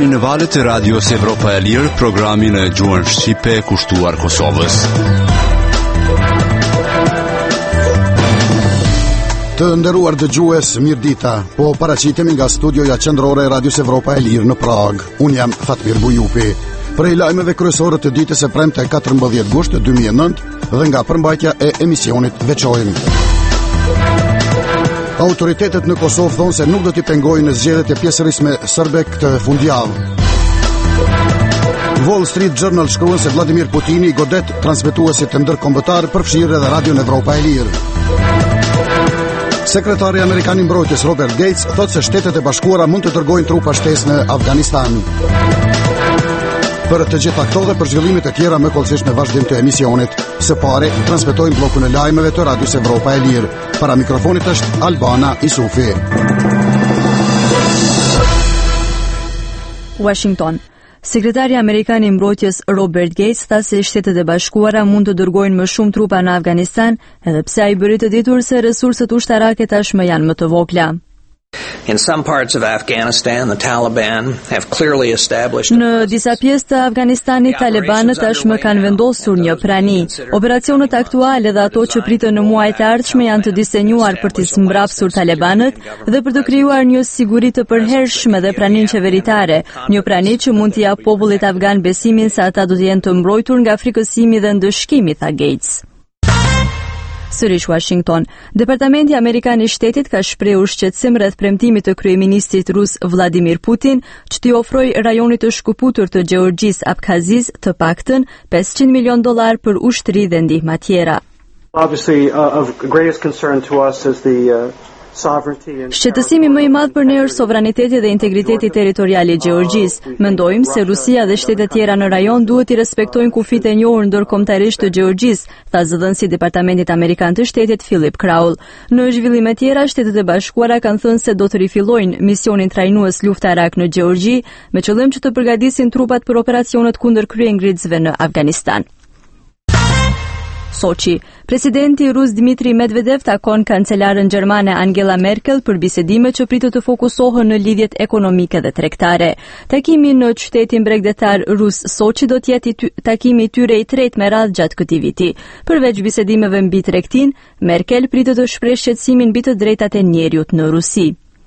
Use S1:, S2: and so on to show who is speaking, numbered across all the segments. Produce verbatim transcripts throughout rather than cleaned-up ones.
S1: jeni në valët e Radios Evropa e Lirë, programin e gjuhën shqipe kushtuar Kosovës.
S2: Të nderuar dëgjues, mirëdita. Po paraqitemi nga studioja qendrore e Radios Evropa e Lirë në Prag. Un jam Fatmir Bujupi. Prej lajmeve kryesore të ditës së premte katërmbëdhjetë gusht dy mijë e nëntë dhe nga përmbajtja e emisionit veçojmë. Autoritetet në Kosovë thonë se nuk do t'i pengojnë zgjedhjet e pjesërisme serbe këtë fundjavë. Wall Street Journal shkruan se Vladimir Putini i godet transmetuesit të ndërkombëtar, përfshirë edhe Radion Evropa e Lirë. Sekretari Amerikan i Mbrojtjes Robert Gates thotë se Shtetet e Bashkuara mund të dërgojnë trupa shtesë në Afganistan. Për të gjitha këto dhe për zhvillimet e tjera më kollësisht në vazhdim të emisionit, së pari transmetojmë bllokun e lajmeve të Radios Evropa e Lirë. Para mikrofonit është Albana Isufi.
S3: Washington. Sekretari Amerikan i Mbrojtjes Robert Gates tha se Shtetet e Bashkuara mund të dërgojnë më shumë trupa në Afganistan, edhe pse ai bëri të ditur se resurset ushtarake tashmë janë më të vogla.
S4: In some parts of Afghanistan, the Taliban have clearly established.
S3: Në disa pjesë të Afganistanit, talibanët tashmë kanë vendosur një prani. Operacionet aktuale dhe ato që pritën në muajt e ardhshme janë të disenjuar për të mbrapsur talibanët dhe për të krijuar një siguri të përhershme dhe praninë qeveritare, një prani që mund t'i japë popullit afgan besimin se ata do të jenë të mbrojtur nga frikësimi dhe ndëshkimi, tha Gates. Sërish Washington. Departamenti Amerikan i Shtetit ka shprehur shqetësim rreth premtimit të kryeministit rus Vladimir Putin që t'i ofrojë rajonit të shkëputur të Gjeorgjisë Abkhazis të paktën pesëqind milion dollar për ushtri dhe ndihma tjera.
S5: Obviously, uh, of greatest concern to us is the uh...
S3: Shqetësimi më i madh për ne është sovraniteti dhe integriteti territorial i Gjeorgjisë. Mendojmë se Rusia dhe shtetet tjera në rajon duhet i respektojnë kufijtë e njohur ndërkombëtarisht të Gjeorgjisë, tha zëdhënësi i Departamentit Amerikan të Shtetit Philip Kraul. Në zhvillime tjera, Shtetet e Bashkuara kanë thënë se do të rifillojnë misionin trajnues luftarak në Gjeorgji me qëllim që të përgatisin trupat për operacionet kundër kryengritësve në Afganistan. Sochi. Presidenti rus Dmitri Medvedev takon kancelaren gjermane Angela Merkel për bisedime që pritet të fokusohen në lidhjet ekonomike dhe tregtare. Takimi në qytetin bregdetar rus Sochi do të jetë takimi i tyre i tretë me radhë gjatë këtij viti. Përveç bisedimeve mbi tregtin, Merkel pritet të shprehë shqetësimin mbi të drejtat e njerëzit në Rusi.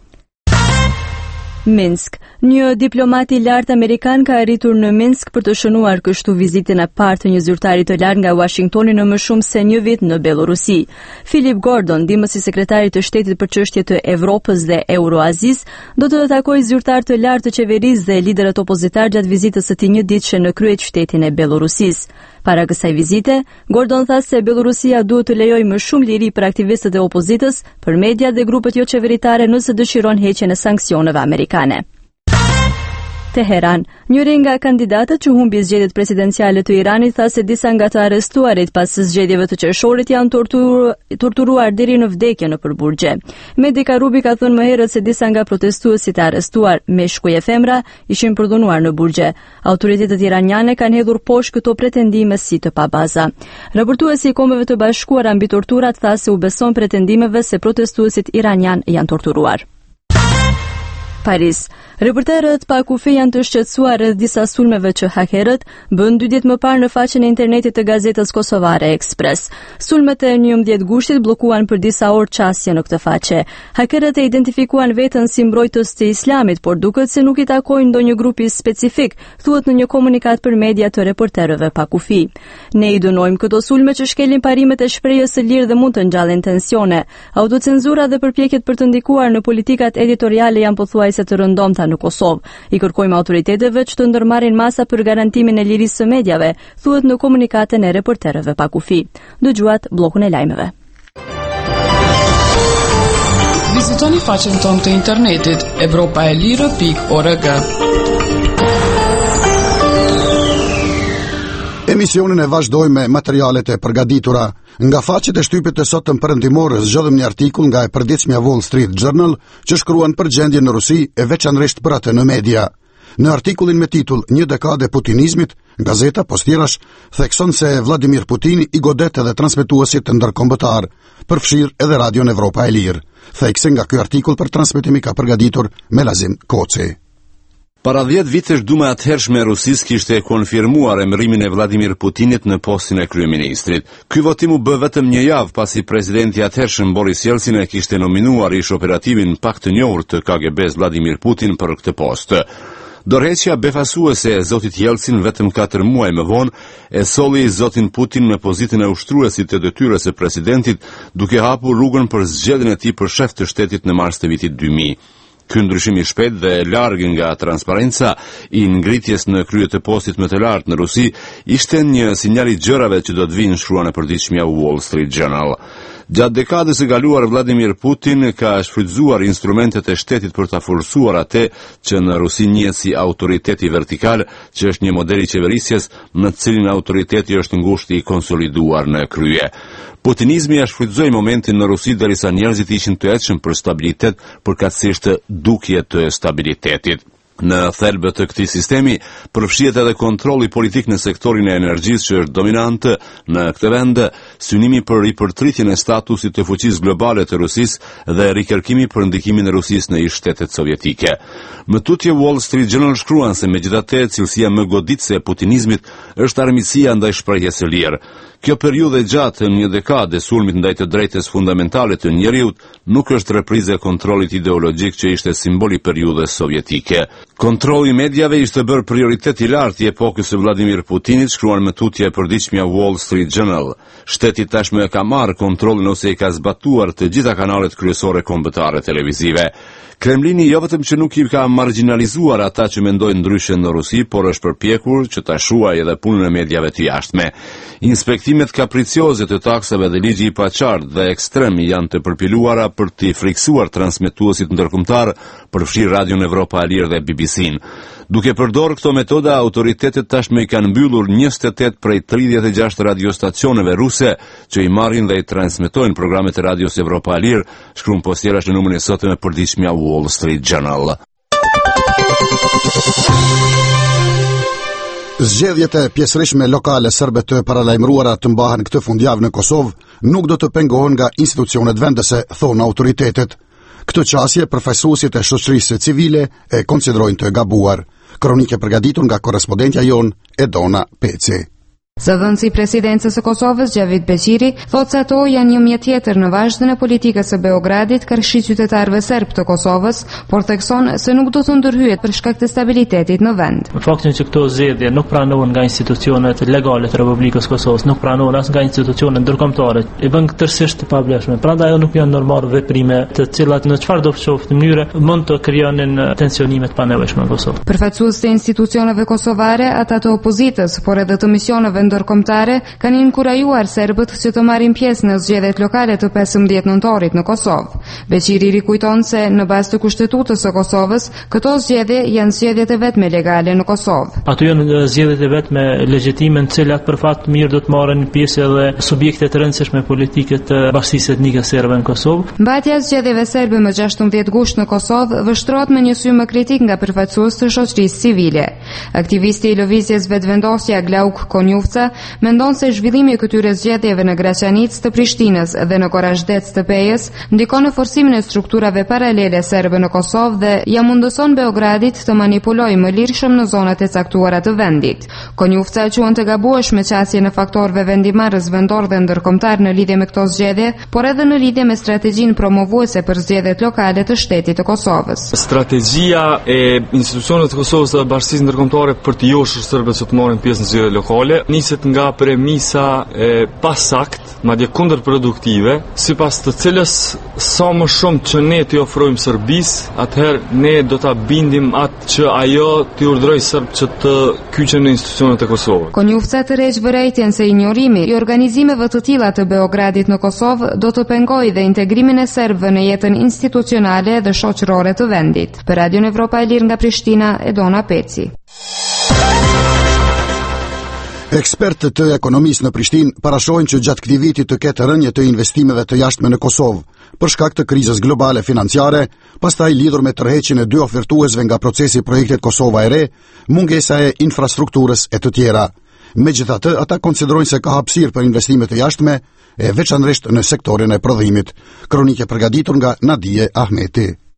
S3: Minsk. Një diplomat i lartë amerikan ka arritur në Minsk për të shënuar kështu vizitën e parë të një zyrtari të lartë nga Washingtoni në më shumë se një vit në Belorusi. Philip Gordon, dimësi sekretari të shtetit për çështje të Evropës dhe Euroazis, do të takojë zyrtar të lartë të qeverisë dhe liderët opozitar gjatë vizitës së tij një ditëshe në kryeqytetin e Belorusisë. Para kësaj vizite, Gordon tha se Belorusia duhet të lejojë më shumë liri për aktivistët e opozitës, për media dhe grupet jo qeveritare nëse dëshiron heqjen e sanksioneve amerikane. Teheran. Njëri nga kandidatët që humbi zgjedhjet presidenciale të Iranit tha se disa nga të arrestuarit pas zgjedhjeve të qershorit janë torturuar, torturuar deri në vdekje në përburgje. Mehdi Karubi ka thënë më herët se disa nga protestuesit e arrestuar me shkuj e femra ishin përdhunuar në burgje. Autoritetet iraniane kanë hedhur poshtë këto pretendime si të pabaza. Raportuesi i Kombeve të Bashkuara mbi torturat tha se u beson pretendimeve se protestuesit iranian janë torturuar. Paris. Reporterët pa kufi janë të shqetësuar rreth disa sulmeve që hakerët bën dy ditë më parë në faqen e internetit të gazetës kosovare Ekspres. Sulmet e njëmbëdhjetë gushtit bllokuan për disa orë çastje në këtë faqe. Hakerët e identifikuan veten si mbrojtës të Islamit, por duket se nuk i takojnë ndonjë grupi specifik, thuhet në një komunikat për media të reporterëve pa kufi. Ne i dënojmë këto sulme që shkelin parimet e shprehjes së lirë dhe mund të ngjallin tensione. Autocenzura dhe përpjekjet për të ndikuar në politikat editoriale janë pothuajse të rëndomta në Kosovë. I kërkojmë autoriteteve që të ndërmarrin masa për garantimin e lirisë së medjave, thuhet në komunikatën e reporterëve pa kufi. Dëgjuat bllokun e lajmeve.
S6: Vizitoni faqen tonë të internetit evropaelire pikë org.
S2: Emisionin e vazhdoj me materialet e përgatitura. Nga faqet e shtypit të sotëm perëndimore zgjodhëm një artikull nga e përditshmja Wall Street Journal që shkruan për gjendjen në Rusi e veçanërisht për atë në media. Në artikullin me titull Një dekadë e putinizmit, gazeta Postirash thekson se Vladimir Putin i godet edhe transmetuesit të ndërkombëtar, përfshirë edhe Radion Evropa e Lirë. Thekse nga ky artikull për transmetimi ka përgatitur Melazim Koci.
S1: Para dhjetë vitesh Duma e atëhershme e Rusisë kishte konfirmuar emërimin e Vladimir Putinit në postin e kryeministrit. Ky votim u bë vetëm një javë pasi presidenti i atëhershëm Boris Jelcin e kishte nominuar ish operativin pak të njohur të K G B-s Vladimir Putin për këtë post. Dorheqja befasuese e zotit Jelcin vetëm katër muaj më vonë e solli zotin Putin në pozitën e ushtruesit të detyrës së presidentit, duke hapur rrugën për zgjedhjen e tij për shef të shtetit në mars të vitit dy mijë. Ky ndryshim i shpejt dhe larg nga transparenca i ngritjes në krye të postit më të lartë në Rusi ishte një sinjal i gjërave që do të vinë, shkruan e përditshmja Wall Street Journal. Gjatë dekadës së kaluar Vladimir Putin ka shfrytzuar instrumentet e shtetit për ta forcuar atë që në Rusi njihet si autoriteti vertikal, që është një model i qeverisjes në të cilin autoriteti është ngushtë i konsoliduar në krye. Putinizmi ja shfrytëzoi momentin në Rusi derisa njerëzit ishin të hetshëm për stabilitet, përkatësisht dukje të stabilitetit. Në thelbë të këtij sistemi përfshihet edhe kontrolli politik në sektorin e energjisë që është dominant në këtë vend, synimi për ripërtritjen e statusit të fuqisë globale të Rusisë dhe rikërkimi për ndikimin e Rusisë në ish shtetet sovjetike. Më tutje Wall Street Journal shkruan se megjithatë cilësia më goditëse e putinizmit është armiqësia ndaj shprehjes së lirë. Kjo periudhë e gjatë, një dekadë e sulmit ndaj të drejtës fundamentale të njerëzit, nuk është reprizë e kontrollit ideologjik që ishte simbol i periudhës sovjetike. Kontrolli i mediave ishte bërë prioritet i lartë i epokës së Vladimir Putinit, shkruan me tutje e përditshmja Wall Street Journal. Shteti tashmë e ka marrë kontrollin ose i ka zbatuar të gjitha kanalet kryesore kombëtare televizive. Kremlini jo vetëm që nuk i ka marginalizuar ata që mendojnë ndryshe në Rusi, por është përpjekur që ta shuajë edhe punën e mediave të jashtme. Inspektimet kapricioze të taksave dhe ligji i paqartë dhe ekstrem janë të përpiluara për të friksuar transmetuesit ndërkombëtar, përfshi Radion Evropa e Lirë dhe B B C-n. Duke përdorur këto metoda, autoritetet tashmë i kanë mbyllur njëzet e tetë prej tridhjetë e gjashtë radiostacioneve ruse që i marrin dhe i transmetojnë programet e Radios Evropa e Lirë, shkruan postjerash në numrin e sotëm e përditshmja Wall Street Journal.
S2: Zgjedhjet e pjesërishtme lokale serbe të paralajmëruara të mbahen këtë fundjavë në Kosovë nuk do të pengohen nga institucionet vendese, thonë autoritetet. Këtë qasje përfaqësuesit e shoqërisë civile e konsiderojnë të gabuar. Kronike përgatitur nga korrespondentja jon Edona Peci.
S7: Zëvendësi i presidencës së Kosovës, Xhavid Beqiri, thotë se ato janë një mjet tjetër në vazhdën e politikës së Beogradit kërshi qytetarëve serb të Kosovës, por thekson se nuk do të ndërhyet për shkak të stabilitetit në vend.
S8: Faktin që këto zgjedhje nuk pranohen nga institucionet legale të Republikës Kosovës, nuk pranohen as nga institucionet ndërkombëtare, i bën tërësisht të pavlefshme. Prandaj ajo nuk janë normal veprime të cilat në çfarë do të qoftë mënyre mund të krijonin tensione të panevojshme në Kosovë.
S7: Përfaqësues të institucioneve kosovare, ata të opozitës, por edhe të misioneve ndërkombëtare kanë inkurajuar serbët që të marrin pjesë në zgjedhjet lokale të pesëmbëdhjetë nëntorit në Kosovë. Beqiri rikujton se në bazë të kushtetutës së Kosovës, këto zgjedhje janë zgjedhjet e vetme legale në Kosovë.
S8: Ato janë zgjedhjet e vetme legjitime në të cilat për fat mirë do të marrin pjesë edhe subjekte të rëndësishme politike të bashkisë etnike serbe në Kosovë.
S7: Mbajtja e zgjedhjeve serbe më gjashtëmbëdhjetë gusht në Kosovë vështrohet me një sy më kritik nga përfaqësues të shoqërisë civile. Aktivisti i lëvizjes Vetvendosja Glauk Konjufca mendon se zhvillimi i këtyre zgjedhjeve në Graçanic të Prishtinës dhe në Korashdec të Pejës ndikon në forcimin e strukturave paralele serbe në Kosovë dhe ja mundëson Beogradit të manipulojë më lirshëm në zonat e caktuara të vendit. Konjufca quan të gabueshme qasje në faktorëve vendimarrës vendor dhe ndërkombëtar në lidhje me këto zgjedhje, por edhe në lidhje me strategjinë promovuese për zgjedhjet lokale të shtetit të Kosovës.
S9: Strategjia e institucioneve të Kosovës dhe bashkisë ndërkombëtare për të joshur serbët që të marrin pjesë në zgjedhjet lokale niset nga premisa e pasakt, madje kundërproduktive, sipas të cilës sa më shumë që ne t'i ofrojmë Serbisë, atëherë ne do ta bindim atë që ajo t'i urdhërojë serb që të kyçen në institucionet e Kosovës.
S7: Konjufca tërheq vërejtjen se injorimi i organizimeve të tilla të Beogradit në Kosovë do të pengojë dhe integrimin e serbëve në jetën institucionale dhe shoqërore të vendit. Për Radion Evropa e Lirë nga Prishtina, Edona Peci.
S2: Ekspertët të ekonomisë në Prishtinë parashojnë që gjatë këtij viti të ketë rënje të investimeve të jashtme në Kosovë, për shkak të krizës globale financiare, pastaj lidhur me tërheqjen e dy ofertuesve nga procesi i projektit Kosova e Re, mungesa e infrastrukturës e të tjera. Megjithatë, ata konsiderojnë se ka hapësirë për investime të jashtme, e veçanërisht në sektorin e prodhimit. Kronike përgatitur nga Nadije Ahmeti.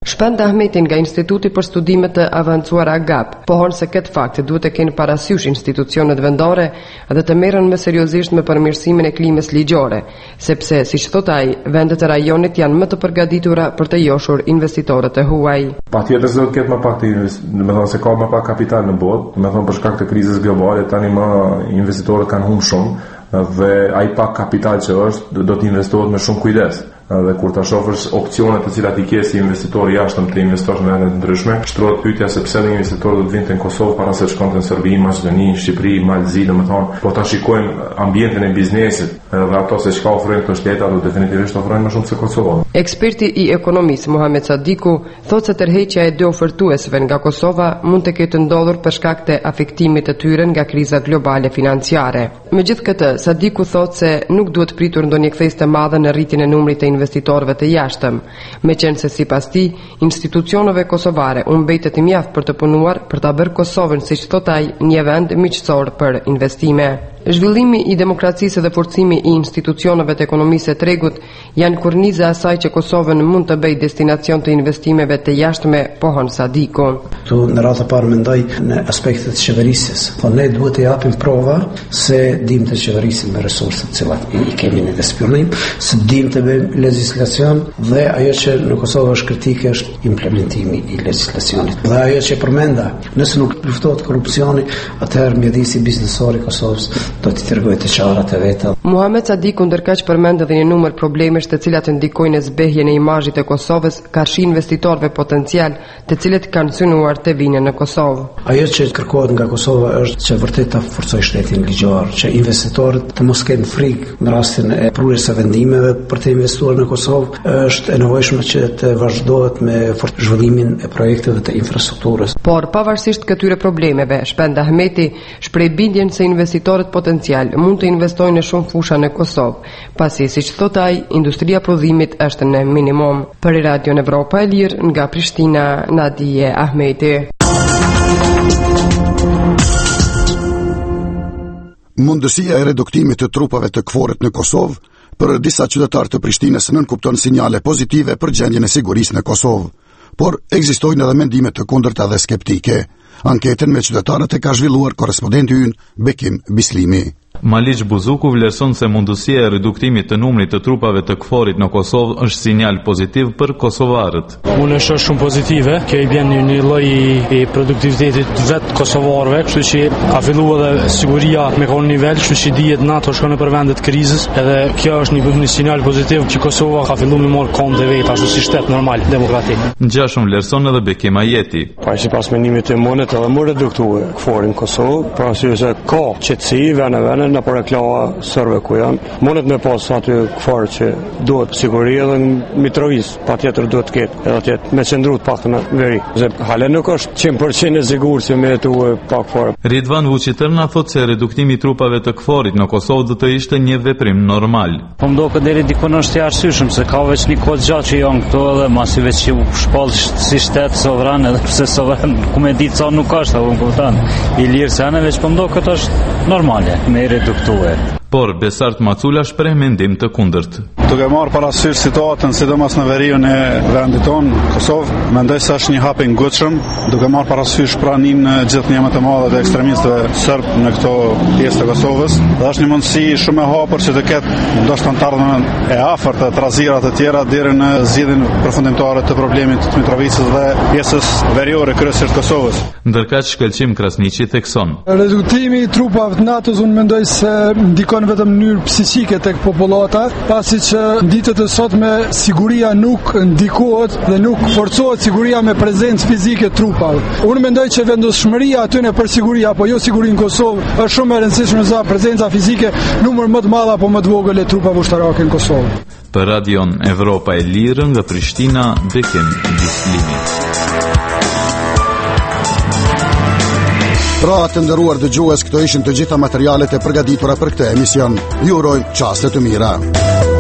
S10: Shpend Ahmeti nga Instituti për Studimet të Avancuara Agap pohon se këtë fakt duhet të kenë parasysh institucionet vendore dhe të merren më seriozisht me përmirësimin e klimës ligjore, sepse siç thot ai, vendet e rajonit janë më të përgatitura për të joshur investitorët e huaj.
S11: Patjetër se do të ketë më pak të investuar, do të thonë se ka më pak kapital në botë, do të thonë për shkak të krizës globale tani më investitorët kanë humbur shumë dhe ai pak kapital që është do të investohet me shumë kujdes. Dhe kur ta shohësh opsionet të cilat i ke si investitor jashtëm të investosh në vende të ndryshme, shtrohet pyetja se pse investitorët do të vinte në Kosovë para se të shkonte në Serbi, Maqedoni, Shqipëri, Malzi, domethënë, po ta shikojnë ambientin e biznesit dhe ato se çka ofrojnë këto shtete, do definitivisht ofrojnë më shumë se Kosova.
S10: Eksperti i ekonomisë Muhamet Sadiku thotë se tërheqja e dy ofertuesve nga Kosova mund të ketë ndodhur për shkak të afektimit të tyre nga kriza globale financiare. Megjithatë, Sadiku thotë se nuk duhet pritur ndonjë kthesë të madhe në rritjen e numrit të investitorëve të jashtëm, meqense sipas tij, institucioneve kosovare u mbetet i mjaft për të punuar për ta bërë Kosovën, siç thot ai, një vend miqësor për investime. Zhvillimi i demokracisë dhe forcimi i institucioneve të ekonomisë së tregut janë korniza e asaj që Kosovën mund të bëjë destinacion të investimeve të jashtme, pohon Sadiku.
S12: Tu në radhë të parë mendoj në aspektet të qeverisjes. Po ne duhet të japim prova se dim të qeverisim me resurset të cilat i kemi në disponim, se dim të bëjmë legjislacion dhe ajo që në Kosovë është kritike është implementimi i legjislacionit. Dhe ajo që përmenda, nëse nuk luftohet korrupsioni, atëherë mjedisi biznesori i Kosovës do të tërgojë të qarat e veta.
S10: Muhamet Sadiku ndërkaq përmend edhe një numër problemesh të cilat ndikojnë në zbehjen e imazhit të Kosovës karshi investitorëve potencial, të cilët kanë synuar të vinë në Kosovë.
S12: Ajo që kërkohet nga Kosova është që vërtet ta forcojë shtetin ligjor, që investitorët të mos kenë frikë në rastin e prurjes së vendimeve për të investuar në Kosovë, është e nevojshme që të vazhdohet me zhvillimin e projekteve të infrastrukturës.
S10: Por pavarësisht këtyre problemeve, Shpend Ahmeti shpreh bindjen se investitorët potencial mund të investojnë në shumë fusha në Kosovë, pasi siç thot ai, industria prodhimit është në minimum. Për Radion Evropa e Lirë nga Prishtina, Nadije Ahmeti.
S2: Mundësia e reduktimit të trupave të KFOR-it në Kosovë për disa qytetarë të Prishtinës nënkupton sinjale pozitive për gjendjen e sigurisë në Kosovë, por ekzistojnë edhe mendime të kundërta dhe skeptike. Anketën me qytetarët e ka zhvilluar korrespondenti ynë Bekim Bislimi.
S13: Maliq Buzuku vlerëson se mundësia e reduktimit të numrit të trupave të KFOR-it në Kosovë është sinjal pozitiv për kosovarët.
S8: Unë është shumë pozitive, kjo i bjen një lloj i produktivitetit vetë kosovarëve, kështu që ka filluar edhe siguria me kon nivel, kështu që dihet NATO shkon në vendet krizës, edhe kjo është një, një sinjal pozitiv që Kosova ka filluar me marr kënd e vet ashtu si shtet normal demokratik.
S13: Ngjashëm vlerëson edhe Bekim Ajeti.
S14: Pa sipas mendimit të monet edhe më reduktuar KFOR-in në Kosovë, pra se ka qetësi vënë vënë në për reklama sërve ku janë. Mundet me pas aty KFOR që duhet siguri edhe në Mitrovic, pa tjetër duhet ketë, edhe tjetë me qëndru të pak të në veri. Zë hale nuk është cent për cent e sigur që me jetu pa KFOR.
S13: Ridvan Vucitërna thot se reduktimi i trupave të KFOR-it në Kosovë do të ishte një veprim normal.
S15: Po mdo këtë deri dikon është i arsyeshëm, se ka veç një kohë gjatë që janë këto edhe masi veç që u shpall si shtet sovran, edhe pse sovran ku me ditë sa nuk është, apo më kupton. I lirë se anë veç po mdo këtë është normale, me reduktuar.
S13: Por Besart Macula shpreh mendim të kundërt.
S16: Duke marrë parasysh situatën sidomos në veriun e vendit tonë, Kosovë, mendoj se është një hap i ngutshëm, duke marrë parasysh pranimin në gjithë një të madhe të ekstremistëve serb në këto pjesë të Kosovës, dhe është një mundësi shumë e hapur që të ketë ndoshta në të ardhmen e afërt të trazira të tjera deri në zgjidhjen përfundimtare të problemit të Mitrovicës dhe pjesës veriore kryesore të Kosovës.
S13: Ndërkaq Shkëlqim Krasniqi thekson.
S17: Reduktimi i trupave të NATO-s unë mendoj se ndikon vetëm në mënyrë psikike tek popullata, pasi që ditët e sotme siguria nuk ndikohet dhe nuk forcohet siguria me prezencë fizike trupave. Unë mendoj që vendosmëria aty në për siguri apo jo siguri në Kosovë është shumë e rëndësishme sa prezenca fizike, numër më të madh apo më të vogël e trupave ushtarake në Kosovë.
S13: Për Radion Evropa e Lirë nga Prishtina, Bekim Bislimi.
S2: Pra të nderuar dëgjues, këto ishin të gjitha materialet e përgatitura për këtë emision. Ju urojmë çaste të mira.